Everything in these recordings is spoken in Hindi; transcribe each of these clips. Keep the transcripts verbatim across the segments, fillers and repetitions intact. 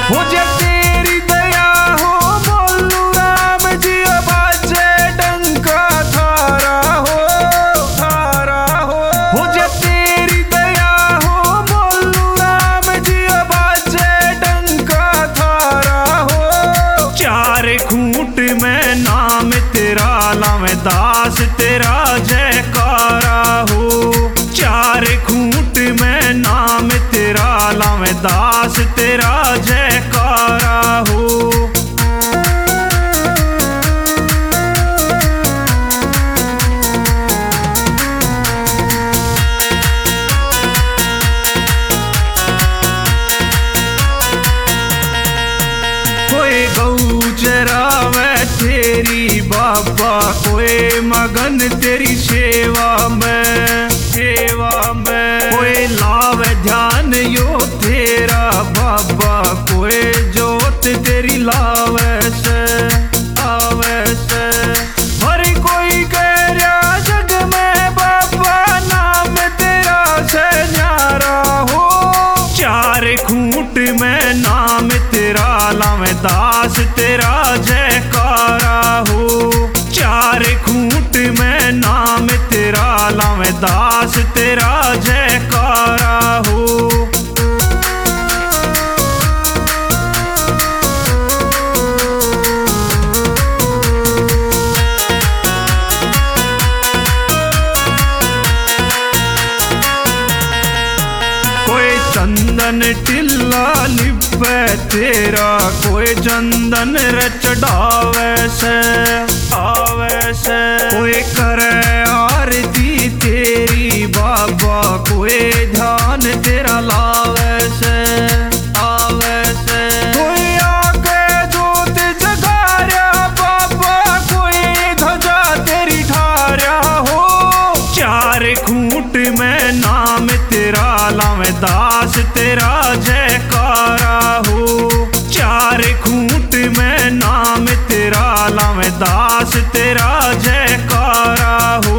हो जे तेरी दया हो बोलू राम जी बाजे डंका थारा हो थारा हो हो जे तेरी दया हो बोलू राम जी बाजे डंका थारा हो चार खूंट में नाम तेरा लावे दास तेरा जयकारा हो चार खूंट में नाम तेरा लावे दास तेरा जयकारा हो कोई गऊ चरावे तेरी बाबा कोई मगन तेरी सेवा में सेवा में कोई लावे ध्यान यो तेरा बाबा कोई जोत तेरी लावे से आवे से हर कोई कह रहा जग में बाबा नाम तेरा से न्यारा हो चार खूंट में नाम तेरा लावे दास तेरा जयकारा हो चार खूंट में नाम तेरा लावे दास तेरा जयकारा हो कोई चंदन टिल्ला लिपे तेरा कोई चंदन रचडावे से आवे से कोई करे आरती तेरी बाबा कोई ध्यान तेरा लावे से आवे से कोई आके जोत जगाया बाबा कोई ध्वजा तेरी ठार्या हो चार खूंट में नाम तेरा लावे दास तेरा जयकारा हो चार खूंट में नाम तेरा लावे दास तेरा जयकारा हो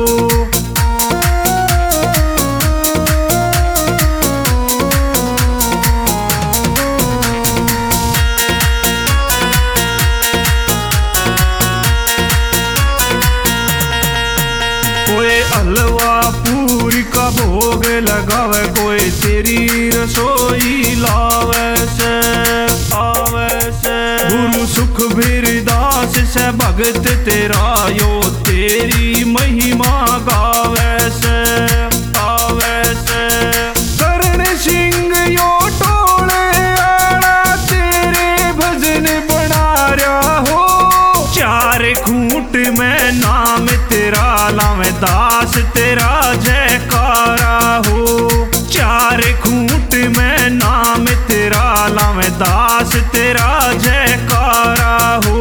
कोई हलवा पूरी का भोग लगावे कोई तेरी रसोई लावे से आवे से गुरु सुखबीर दास से भगत तेरा यो तेरी महिमा गावे से आवे से करण सिंह यो टोले आड़ा तेरे भजन बना रहा हो चार खूंट में नाम तेरा लावे दास तेरा जयकारा हो चार खूंट में नाम तेरा लावे दास तेरा जयकारा हो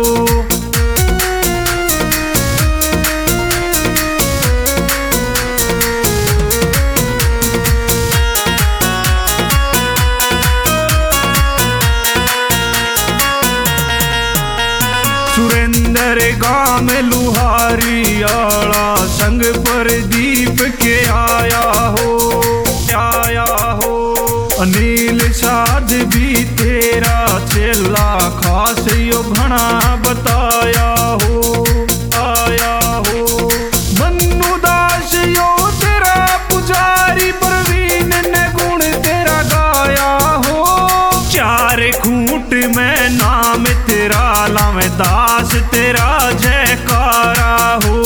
सुरेंद्र गांव में लुहारी आला संग प्रदीप के आया हो आया हो अनिल साध भी तेरा चेला खास यो घना बताया हो आया हो मन्नू दास यो तेरा पुजारी प्रवीण ने गुण तेरा गाया हो चार खूंट में नाम तेरा लावे दास तेरा जयकारा हो